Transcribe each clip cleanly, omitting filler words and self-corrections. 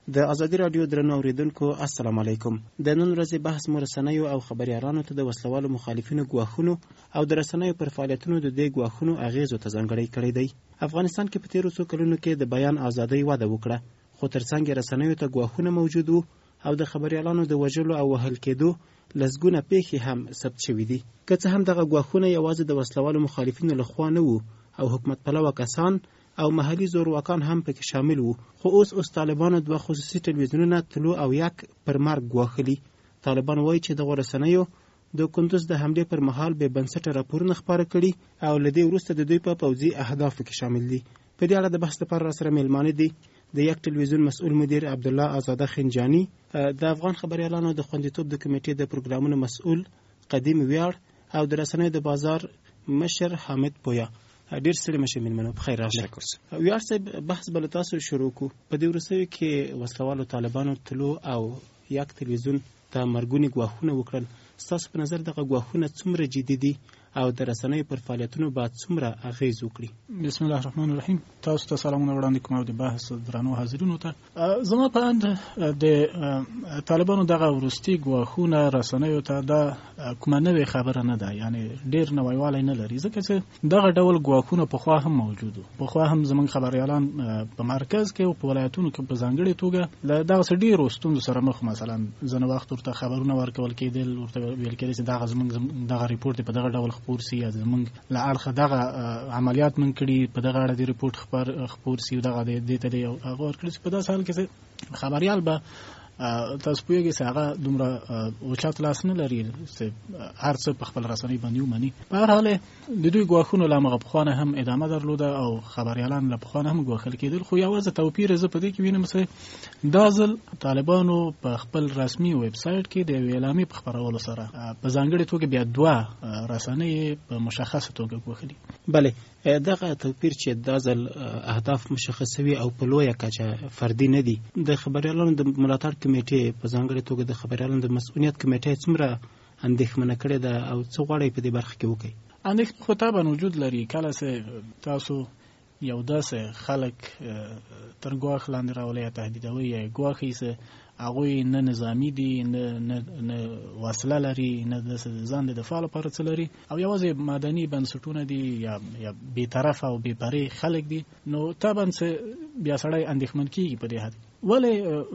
د ازادي رادیو درنو اوریدونکو السلام علیکم. د نن ورځې بحث مو رسنیو او خبريالانو ته د وسلوالو مخالفینو ګواښونو او د رسنیو پر فعالیتونو د دې ګواښونو اغیزو ته ځانګړی کړی دی. افغانستان کې په تیرو څو کلونو کې د بیان ازادي وده وکړه، خو ترڅنګ رسنیو ته ګواښونه موجود وو او د خبريالانو د وژلو او وهل کېدو لسګونه پیښې هم ثبت شوې دي. که څه هم دغه ګواښونه یوازې د وسلوالو مخالفینو لخوا نه وو او حکومت پلوه کسان او محلي زورواکان هم پکې شامل وو، خو اوس طالبانو دوه خصوصي ټلویزیونونه تلو او یک پر مرګ ګواښلي. طالبان وایي چې دغه رسنیو د کندوز د حملې پر مهال بې بنسټه راپورونه خپاره کړي او له دې وروسته د دوی په پوځي اهدافو کې شامل دي. په دې اړه د بحث لپاره راسره میلمانه دي د یک ټلویزیون مسؤل مدیر عبدالله آزاده خنجانی، د افغان خبريالانو د خوندیتوب د کمیټې د پروګرامونو مسؤل قدیم ویاړ او د رسنیو د بازار مشر حامد پویا. ډیر سره مشه میلمنو په خیر راغلی. ویاړ صاحب، بحث بل تاسو شروع کو. په دې ورسوي کې وسلوالو طالبانو تلو او یک ټلویزیون ته مرګونی ګواښونه وکړل. ستاسو په نظر دغه ګواښونه څومره جدي دي او د رسنیو پر فعالیتونو باید څومره اغیز وکړي؟ بسم الله الرحمن الرحیم. تاسو ته سلامونه وړاندې کوم او د بحث درنو حاضرینو ته. زما په اند د طالبانو دغه ورستي ګواښونه رسنیو ته د کومه نوې خبره نه ده، یعنی ډیر نویوالی نه لري، ځکه چې دغه ډول ګواښونه پخوا هم موجود وو. پخوا هم زموږ خبريالان په مرکز کې او په ولایتونو کې په ځانګړې توګه له دغسې ډېرو ستونزو سره مخ، مثلا ځینې وخت ورته خبرونه ورکول کېدل، ورته ویل کېدل چې دغه زموږ دغه ریپورټ په دغه ډول خپور سي، یا زموږ له اړخه دغه عملیات موږ کړي په دغه اړه د ریپورټ خپور سي، دغه دې ته دی هغه ورکړي. په داسې حال کې خبريال به تاسو پوهیږئ چې هغه دومره اوچت لاس نه لري چې هر څه په خپل رسنۍ باندې ومني. په هر حال د دوی ګواښونو له هغه پخوانه هم ادامه درلوده او خبريالان له پخوانه هم ګواښل کېدل، خو یوازې توپیر زه په دې کې وینم چې دا ځل طالبانو په خپل رسمي ویب سایټ کې د یوې اعلامیې په خپرولو سره په ځانګړې توګه بیا دوه رسنۍ په مشخصه توګه ګواښلي. بله، دغه توپیر چې دا ځل اهداف مشخصوي او په لویه کچه فردي نه دي، د خبريالانو د ملاتړ کمیټې په ځانګړې توګه د خبريالانو د مسؤلیت کمیټې څومره اندېښمنه کړې ده او څه غواړي په دې برخه کې وکړي؟ اندېښنه خو طبعا وجود لري. کله چې تاسو یو داسې خلک تر ګواښ لاندې راولئ یا تهدیدوئ یا ګواښئ چې هغوی نه نظامي دي، نه وسله لري، نه د ځان د دفاع لپاره څه لري، او یوازې مدني بنسټونه دي یا بېطرفه او بېپرې خلک دي، نو طبعا چې بیا سړی اندېښمن کېږي په دې حد. ولې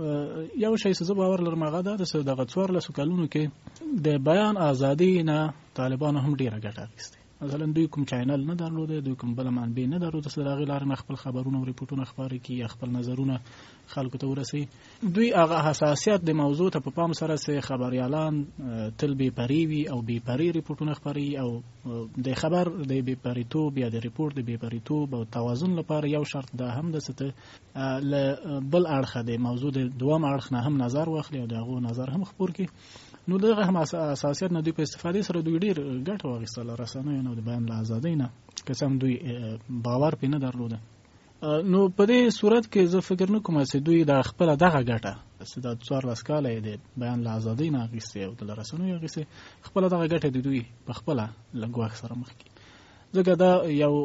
یو شی چې زه باور لرم هغه دا ده چې دغه 14 کلونو کې د بیان ازادي نه طالبانو هم ډېره ګټه اخیستې. مثلا دوی کوم چینل نه درلوده، دوی کوم بله منبع نه درلوده چې د هغې لارې نه خپل خبرونه او ریپورټونه خپاره کړي یا خپل نظرونه خلکو ته ورسوي. دوی هغه حساسیت د موضوع ته په پام سره چې خبريالان تل بېپرې وي او بېپرې ریپورټونه خپروي، او د خبر د بېپرېتوب یا د ریپورټ د بېپرېتوب او توازن لپاره یو شرط دا هم ده چې ته له بل اړخه د موضوع د دوام اړخ نه هم نظر واخلي او د هغو نظر هم خپور کړي. نو دغه هم اساسیت نه دوی په استفادې سره دوی ډېر ګټه واخیستله رسنیو نه، د بیان له ازادۍ نه، که څه هم دوی باور پرې نه درلوده. نو په دې صورت کې زه فکر نه کوم چې دوی د خپله دغه ګټه چې دا 14 کاله یې د بیان له ازادۍ نه اخیستې او د رسنیو اخیستې، خپله دغه ګټه د دوی په خپله له ګواښ سره مخ کړي. ځکه دا یو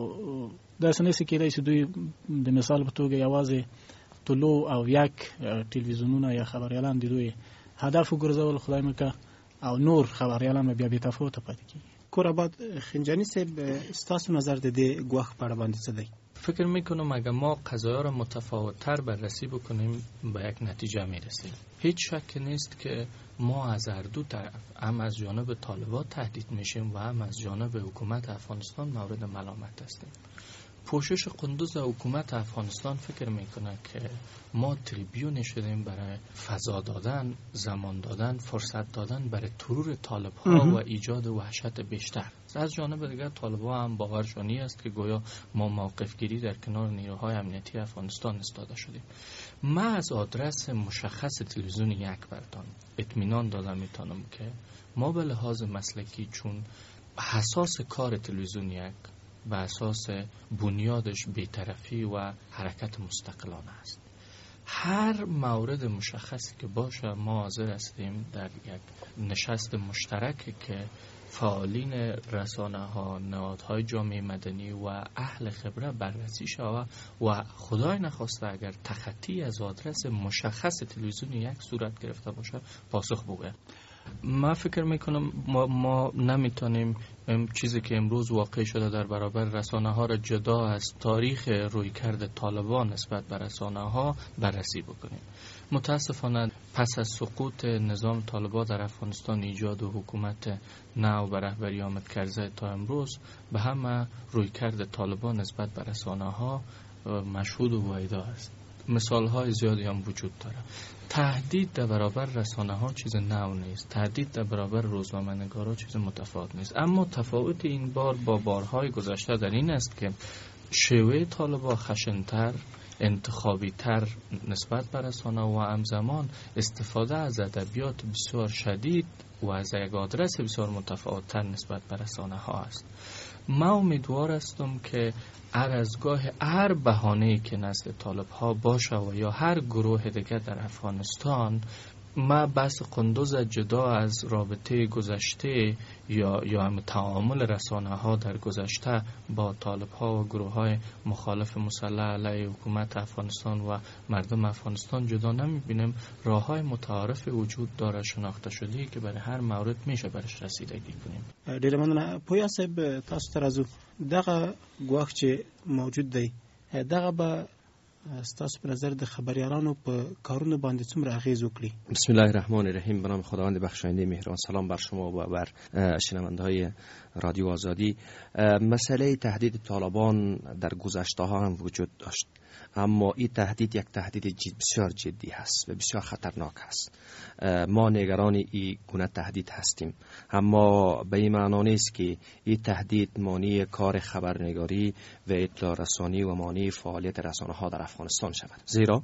داسې نشي کېدی چې دوی د مثال په توګه یوازې طلوع او یک ټلویزیونونه یا خبريالان د دوی هدف وګرځول، خدای مکه، او نور خبريالان بیا بې تفاوته پاتې کېږي. کورآباد خنجانی صاحب، ستاسو نظر د دې ګواښ په اړه باندې څه دی؟ فکر میکنم اگر ما قضایا را متفاوت‌تر بررسی بکنیم به یک نتیجه میرسیم. هیچ شک نیست که ما از هر دو طرف، هم از جانب طالبان تهدید میشیم و هم از جانب حکومت افغانستان مورد ملامت هستیم. پوشش قندوز حکومت افغانستان فکر میکنه که ما تریبیون شدیم برای فضا دادن، زمان دادن، فرصت دادن برای ترور طالب ها و ایجاد وحشت بیشتر. از جانب دیگر طالبان هم باورشانی است که گویا ما موقف گیری در کنار نیروهای امنیتی افغانستان استاده شدیم. من از آدرس مشخص تلویزیون یک برتان اطمینان دادم میتونم که ما به لحاظ مسلکی، چون حساس کار تلویزیون یک و اساس بنیادش بی‌طرفی و حرکت مستقلانه است، هر مورد مشخصی که باشه ما حاضر هستیم در یک نشست مشترک که فعالین رسانه‌ها، نهادهای جامعه مدنی و اهل خبره بررسی شود و خدای نخواسته اگر تخطی از آدرس مشخص تلویزیون یک صورت گرفته باشه پاسخ بگوید. من فکر میکنم ما نمیتونیم چیزی که امروز واقع شده در برابر رسانه ها را جدا از تاریخ رویکرد طالبان نسبت به رسانه ها بررسی بکنیم. متاسفانه پس از سقوط نظام طالبان در افغانستان، ایجاد و حکومت نو به رهبری حامد کرزی تا امروز به همه رویکرد طالبان نسبت به رسانه ها مشهود و وایدا است. مثال های زیادی هم وجود داره. تهدید در برابر رسانه ها چیز نو نیست، تهدید در برابر روزنامه‌نگارا چیز متفاوت نیست، اما تفاوت این بار با بارهای گذشته در این است که شیوه طالبان خشن‌تر، انتخابی تر نسبت به رسانه و همزمان استفاده از ادبیات بسیار شدید و از یک آدرس بسیار متفاوت تر نسبت به رسانه ها است. من امیدوار هستم که هر از گاه هر بهانه‌ای که نزد طالب ها باشه و یا هر گروه دیگه در افغانستان، ما بحث قندوز جدا از رابطه گذشته یا هم تعامل رسانه ها در گذشته با طالب ها و گروه های مخالف مسلح علیه حکومت افغانستان و مردم افغانستان جدا نمیبینیم. راه های متعارف وجود داره، شناخته شده که برای هر مورد میشه برش رسیدگی کنیم. ډیره مننه. پویا صاحب، تاسو ترازو دغه ګواښ چې موجود دی دغه به ستاسو په نظر د خبریالانو په کارونو باندې څومره اغیز وکړي؟ بسم الله الرحمن الرحیم. به نام خداوند بخشاینده مهربان. سلام بر شما و بر شنونده‌های رادیو آزادی. مسئله تهدید طالبان در گذشته ها هم وجود داشت، اما این تهدید یک تهدید بسیار جدی هست و بسیار خطرناک هست. ما نگران این گونه تهدید هستیم، اما به این معنا نیست که این تهدید مانع کار خبرنگاری و اطلاع رسانی و مانع فعالیت رسانه ها در افغانستان شود. زیرا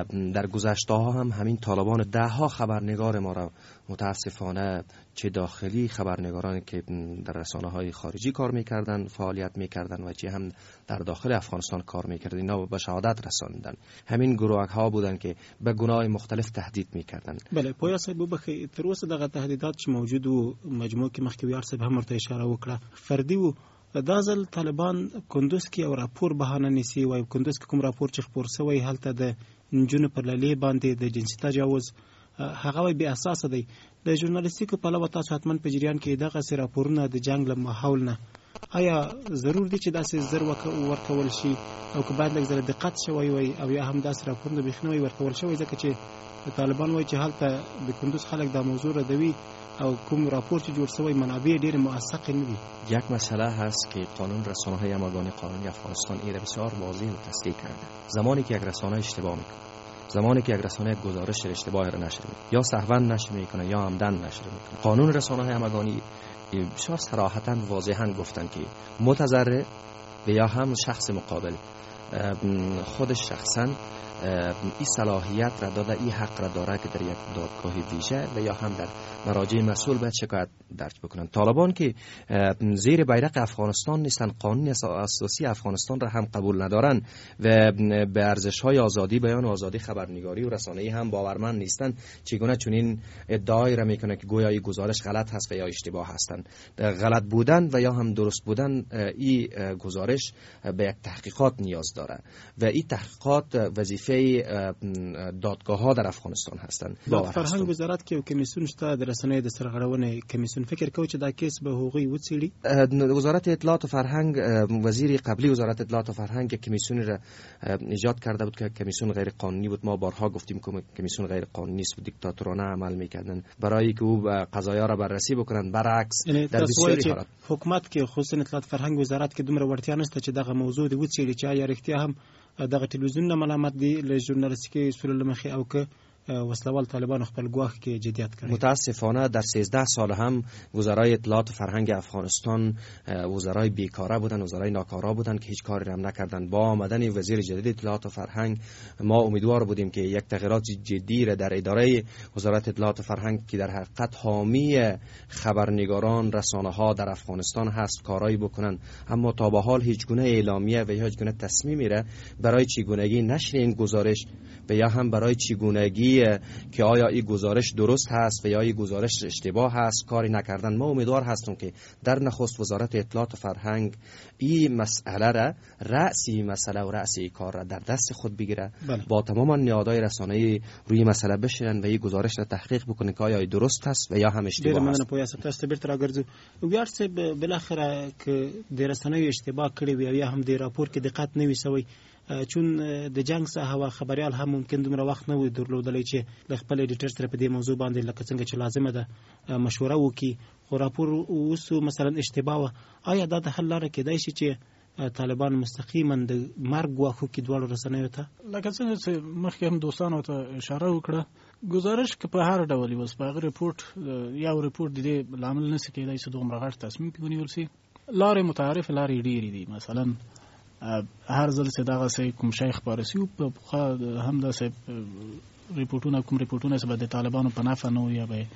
در گذشته ها هم همین طالبان ده ها خبرنگار ما را متاسفانه، چه داخلی خبرنگارانی که در رسانه های خارجی کار میکردن، فعالیت میکردن و چه هم در داخل افغانستان کار میکردن، اینا به شهادت رساندن. همین گروه ها بودن که به گناه مختلف تهدید میکردن. بله، پویا صاحب وبخښئ، تر اوسه دغه تهدیدات چې موجود وو مجموع کې مخکې ویار صاحب هم ورته اشاره وکړه، فردي وو. دا ځل طالبان کندوز کې یو راپور بهانه نیسي، وایي کندوز کې کوم راپور چې خپور شوی هلته د نجونو پر لیلې باندې د جنسي تجاوز هغه وایي بې اساسه دی. د ژورنالیستیکو پلوه تاسو حتما په جریان کې دغسې راپورونه د جنګ له ماحول نه آیا ضرور دي چې داسې زر ورکول شي، او که باید لږ زره دقت شوی وي، او یا هم داسې راپورونه بیخي نه وي ورکول شوی، ځکه چې طالبان وایي چې هلته د کندوز خلک دا موضوع ردوي او کوم راپور چې جوړ شوی منابع ډېرې موثق نه دي. یک مسئله هست که قانون رسانه‌های همگان قانونی افغانستان این بسیار واضح و تصریح کرده. زمانی که یک رسانه اشتباه میکنه، زمانی که یک رسانه گزارش اشتباه را نشر میکنه، یا سهوا نشر میکنه یا عمدن نشر میکنه، قانون رسانه‌های همگانی بسیار صراحتاً واضحاً گفتن که متضرر و یا هم شخص مقابل خودش شخصاً این صلاحیت را داده، این حق را داره که در یک دادگاه ویژه و یا هم در مراجع مسئول باید شکایت درج بکنن. طالبان که زیر بیرق افغانستان نیستن، قانون اساسی افغانستان را هم قبول ندارن و به ارزش‌های آزادی بیان و آزادی خبرنگاری و رسانه‌ای هم باورمند نیستن، چگونه چنین ادعایی را میکنه که گویا این گزارش غلط هست و یا اشتباه هستند. غلط بودن و یا هم درست بودن این گزارش به یک تحقیقات نیاز داره و این تحقیقات وظیفه دادگاه‌ها در افغانستان هستند. فرهنګ وزارت کې کمیسیون شته د رسنیو د سرغړونې کمیسیون، فکر کوي چې دا کیس به هغوی وڅېړي؟ وزارت اطلاعات و فرهنگ، وزیر قبلی وزارت اطلاعات و فرهنگ کمیسیون را ایجاد کرده بود که کمیسیون غیر قانونی بود. ما بارها گفتیم که کمیسیون غیر قانونی است و دیکتاتورانه عمل می‌کردن برای که او قضایا را بررسی بکنن. برعکس در بسیاری حالات حکومت کې خصوصا اطلاعات فرهنگ وزارت کې دومره وړتیا نشته چې دغه موضوع د وڅېړي چې آیا رښتیا هم دغه تلویزیون نه ملامت دي له ژورنالیستیکي اصولو له مخې، او که وسلوال طالبان خپل ګواښ کې جدیت کړی. متاسفانه در 13 سال هم وزرای اطلاعات و فرهنگ افغانستان وزرای بیکاره بودن، وزرای ناکارا بودن که هیچ کاری هم نکردن. با آمدن وزیر جدید اطلاعات و فرهنگ ما امیدوار بودیم که یک تغییرات جدی را در اداره وزارت اطلاعات و فرهنگ که در حقیقت حامی خبرنگاران رسانه ها در افغانستان هست کارایی بکنن، اما تا به حال هیچ گونه اعلامیه و هیچ گونه تصمیمی را برای چگونگی نشر این گزارش و یا هم برای چگونگی که آیا این گزارش درست هست و یا این گزارش اشتباه هست کاری نکردن. ما امیدوار هستیم که در نخست وزارت اطلاعات و فرهنگ این مسئله را رأسی مسئله و رأسی کار را در دست خود بگیره، با تمام نهادهای رسانه‌ای روی مسئله بشینن و این گزارش را تحقیق بکنه که آیا درست است و یا هم اشتباه است. په یاسه تاسو بیرته راګرځو ویار صاحب بالاخره که د رسنیو اشتباه کړی وي یا هم د راپور کې دقت نه وي سوی، چون د جنگ څخه هوا خبريال هم ممکن دومره وخت نه وي درلودلی چې د خپل ایډیټر سره په دې موضوع باندې لکه څنګه چې لازمه ده مشوره وکړي، خو راپور اوس مثلا اشتباه و. آیا دا د حل لاره کېدای شي چې طالبان مستقیما د مرګ ګواښو کې دواړو رسنیو ته لکه څنګه چې مخکې هم دوستانو ته اشاره وکړه، گزارش که په هر ډول وي په هغه ریپورت یو ریپورت د دې لامل نشي کېدای چې دومره غټ تصمیم ونیول شي. لارې متعارف لارې ډېرې دي. مثلا هر ځل چې دغه سه کوم شی خبره سی په هم د سه ریپورتونه کوم ریپورتونه چې د طالبانو په نافه نو یا به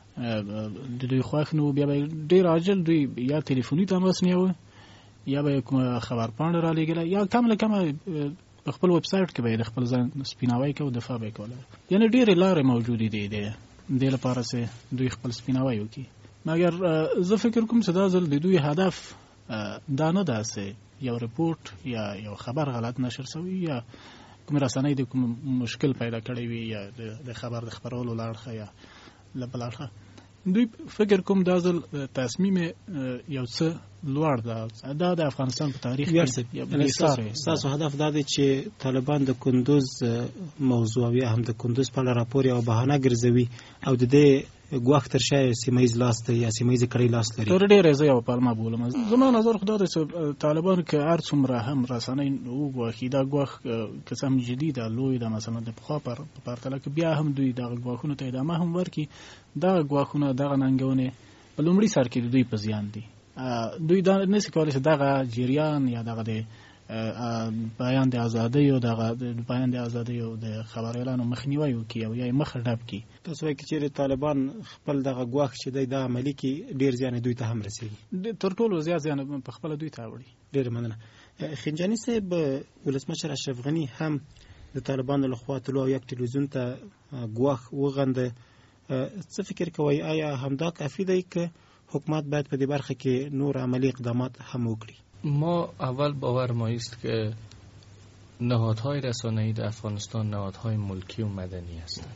د دوی خوښ نو بیا به ډېر عاجل دوی یا ټلیفوني تماس نیو یا به کوم خبر پاڼه را لګیله یا کم په خپل ویب سایټ کې به د خپل ځان سپیناوي کو دفاع به کوله. یعنی ډېرې لارې موجودې دي د لپاره چې دوی خپل سپیناوي وکړي. مګر زه فکر کوم چې دا ځل د دوی هدف دا نه ده چې یو ریپورت یا یو خبر غلط نشر شوی یا کوم رسنۍ د کوم مشکل پیدا کړی وي یا د خبر د خبرولو لارښه یا لبلارښه. دوی فکر کوم دا ځل تصمیم یو څه لوړ ده. دا د افغانستان په تاریخ کې تاسو هدف دا دی چې طالبان د کندوز موضوع یا هم د کندوز په اړه راپور یا بهانه ګرځوي او د دې ګواښ تر شا سیمایي لاس دی یا سیمایي کړی لاس لري. تر ډېره زه یو پالما بولم. زما نظر خدا دی چې طالبان که هر څومره هم رسنۍ وګواښي دا ګواښ قسم جدید لوی ده. مثلا د پخوا پر پرتله کې بیا هم دوی دغه ګواښونو ته ادامه هم ورکړي. دغه ګواښونه دغه ننګونې په لومړي سر کې د دوی په زیان دي. دوی دا نشي کولی چې دغه جریان یا دغه د بیان د ازادۍ او دغه د بیان د ازادۍ او د خبر اعلانو مخنیوي وکړي او یا مخ ډب کړي. تاسو وایي چې طالبان خپل دغه ګواښ چې د عملي کې ډیر ځان دوی ته هم رسیږي، تر ټولو زیات ځان په خپل دوی ته وړي. ډیر مننه. خنجاني صاحب، ولسمشر اشرف غني هم د طالبانو لخوا تلو یک تلویزیون ته ګواښ وغنده. څه فکر کوي آیا همدا کافی دی که حکومت باید په دې برخه کې نور عملی اقدامات هم وکړي؟ ما اول باور ما است که نهادهای رسانه‌ای در افغانستان نهادهای ملکی و مدنی هستند.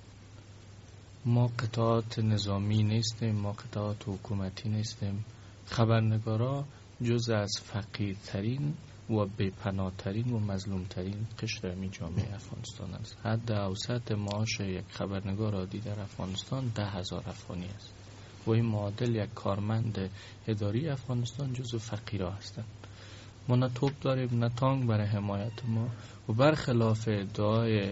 ما قطعات نظامی نیستیم، ما قطعات حکومتی نیستیم. خبرنگارا جز از فقیرترین و بی‌پناه‌ترین و مظلومترین قشر همین جامعه افغانستان است. حد اوسط معاش یک خبرنگار عادی در افغانستان 10,000 افغانی است و این معادل یک کارمند اداری افغانستان جزو فقیرها هستند. ما نه توپ داریم نه تانک برای حمایت ما و برخلاف ادعای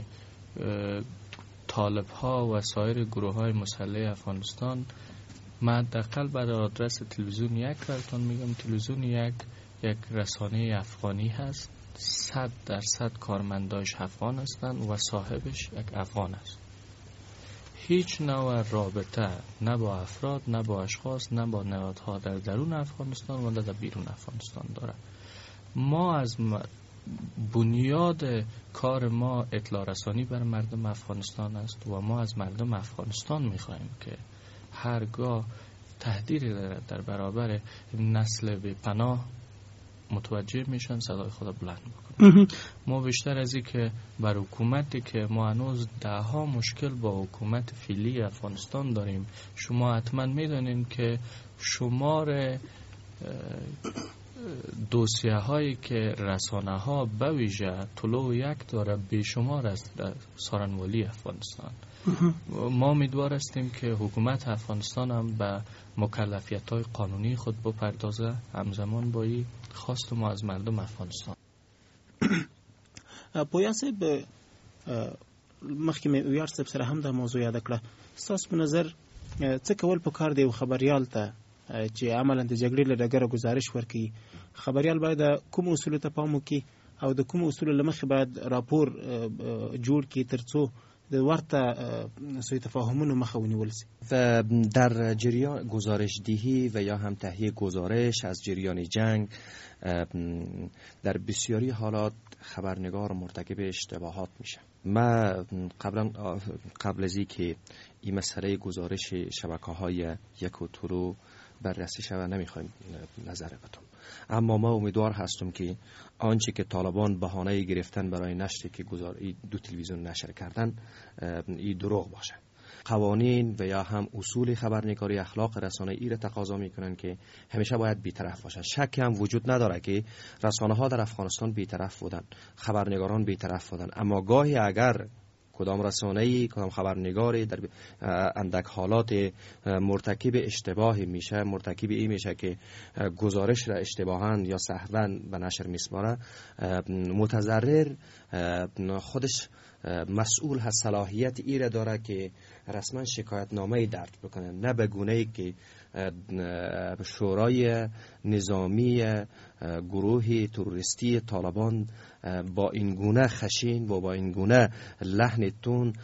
طالب ها و سایر گروه های مسلح افغانستان، من حداقل برای آدرس تلویزیون یک براتون میگم، تلویزیون یک رسانه افغانی هست. 100% کارمنداش افغان هستند و صاحبش یک افغان است. هیچ نوع رابطه نه با افراد نه با اشخاص نه با نهادها در درون افغانستان و نه در بیرون افغانستان داره. ما از بنیاد کار ما اطلاع رسانی بر مردم افغانستان است و ما از مردم افغانستان میخواهیم که هرگاه تهدیدی در برابر نسل به پناه متوجه میشن صدای خود بلند بکنن. ما بیشتر از این که بر حکومتی که ما هنوز 10 مشکل با حکومت فعلی افغانستان داریم، شما حتما میدونین که شمار دوسیه هایی که رسانه ها به ویژه طلوع یک داره بیشمار است در سارنوالی افغانستان. ما امیدوار هستیم که حکومت افغانستان هم به مکلفیت های قانونی خود بپردازه همزمان با این خواست ما از مردم افغانستان. پویا صاحب، مخکې مې ویاړ صاحب سره هم دا موضوع یاد کړه. ستاسو په نظر څه کول پکار دی یو خبریال ته چې عملاً د جګړې له ډګره گزارش ورکړي؟ خبریال باید کوم اصولو ته پام وکړي او د کوم اصولو له مخې باید راپور جوړ کړي ترڅو د ورته سوء تفاهمونو مخه ونیول شي؟ و در جریان گزارش‌دهی و یا هم تهیه گزارش از جریان جنگ در بسیاری حالات خبرنگار مرتکب اشتباهات میشه. ما قبل از اینکه این مسئله گزارش شبکه‌های یک و تو رو بررسی شود نمیخوایم نظر بدم، اما ما امیدوار هستم که آنچه که طالبان بهانه گرفتن برای نشری که دو تلویزیون نشر کردن این دروغ باشه. قوانین و یا هم اصول خبرنگاری اخلاق رسانه ای را تقاضا میکنن که همیشه باید بی‌طرف باشن. شکی هم وجود نداره که رسانه ها در افغانستان بی‌طرف بودن، خبرنگاران بی‌طرف بودن، اما گاهی اگر کدام رسانه‌ای کدام خبرنگاری در اندک حالات مرتکب اشتباهی میشه، مرتکب این میشه که گزارش را اشتباهاً یا سهواً به نشر میسپاره، متضرر خودش مسئول هست، صلاحیت ای را داره که رسما شکایت نامه درج بکنه، نه به گونه‌ای که شورای نظامی گروه تروریستی طالبان با این گونه خشین و با این گونه لحن تون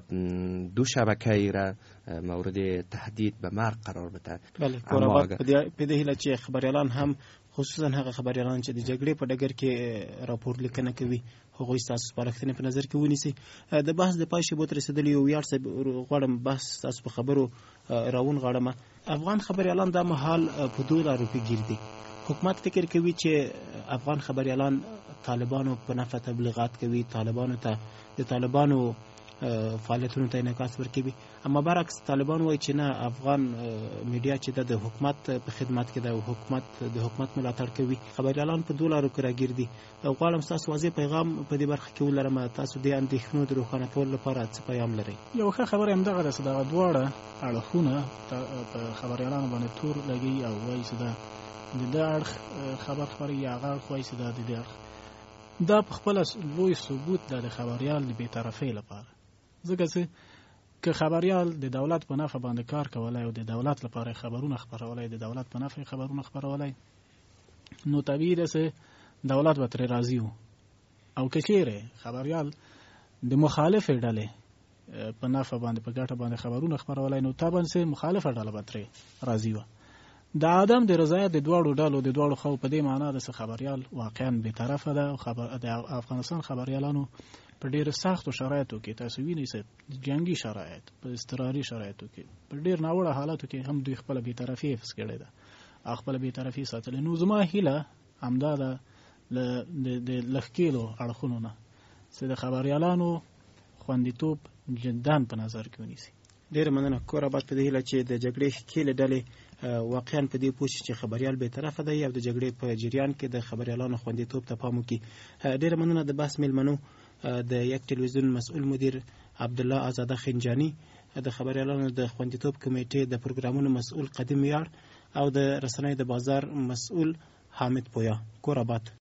دو شبکه را مورد تهدید به مرگ قرار بده. بله، په دې هیله چې خبریالان هم خصوصا هغه خبریالان چې د جګړې په ډګر کې راپور لیکنه کوي هغوی ستاسو سپارښتنې په نظر کې ونیسي. د بحث د پای شیبو ته رسېدلي یو ویاړ صاحب غواړم بحث ستاسو په خبرو راونغاړم. افغان خبریالان دا مهال په 2 لارو کې ګیر دي. حکومت فکر کوي چې افغان خبریالان طالبانو په نفع تبلیغات کوي، طالبانو ته د طالبانو فعالیتونو ته انعکاس ورکوي، اما برعکس طالبان وایي چې نه، افغان میډیا چې د حکومت په خدمت کې ده، د حکومت ملاتړ کوي. خبریالان په 2 لارو کې راګیر دي. غواړم ستاسو واضح پیغام په دې برخه کې ولرم. تاسو د اندېښنو د روښانه کولو لپاره څه پیغام لرئ؟ یو ښه خبره همدغه ده چې دغه دواړه اړخونه په خبریالانو باندې تور لګي او وایي چې دا د دې اړخ خبر خپروي، هغه اړخ وایي چې دا د دې اړخ. دا په خپله لوی ثبوت ده د خبریال د بېطرفۍ لپاره. ځکه چې که خبریال د دولت په نفع باندې کار کولی او د دولت لپاره خبرونه خپرولی، د دولت په نفع خبرونه خپرولی، نو طبیعي ده چې دولت به ترې راضي و. او که چیرې خبریال د مخالفې ډلې په نفع باندې په ګټه باندې خبرونه خپرولی، نو طبعا چې مخالفه ډله به ترې راضي وه. د عدم د رضایت د دواړو ډلو د دواړو خو په دې معنا ده چې خبریال واقعا بېطرفه ده. د افغانستان خبریالانو په ډېر سختو شرایطو کې، تاسو وینئ چې جنگي شرایط، په اضطراري شرایطو کې، په ډېر ناوړه حالاتو کې هم دوی خپله بېطرفي حفظ کړې ده، خپله بېطرفي ساتلې. نو زما هیله همدا ده د لښکېلو اړخونو نه چې د خبریالانو خوندیتوب جداً په نظر کې ونیسي. ډېره مننه. کور آباد په دې هیله چې د جګړې ښکېلې ډلې واقعا په دې پوه شي چې خبریال بېطرفه دی او د جګړې په جریان کې د خبریالانو خوندیتوب ته پام وکړي. ډېره مننه. د بحث میلمنو د یک تلویزیون مسؤل مدیر عبدالله آزاده خنجانی، د خبریالانو د خوندیتوب کمیټې د پروګرامونو مسؤل قدیم ویاړ او د رسنیو د بازار مسؤل حامد پویا. کور آباد.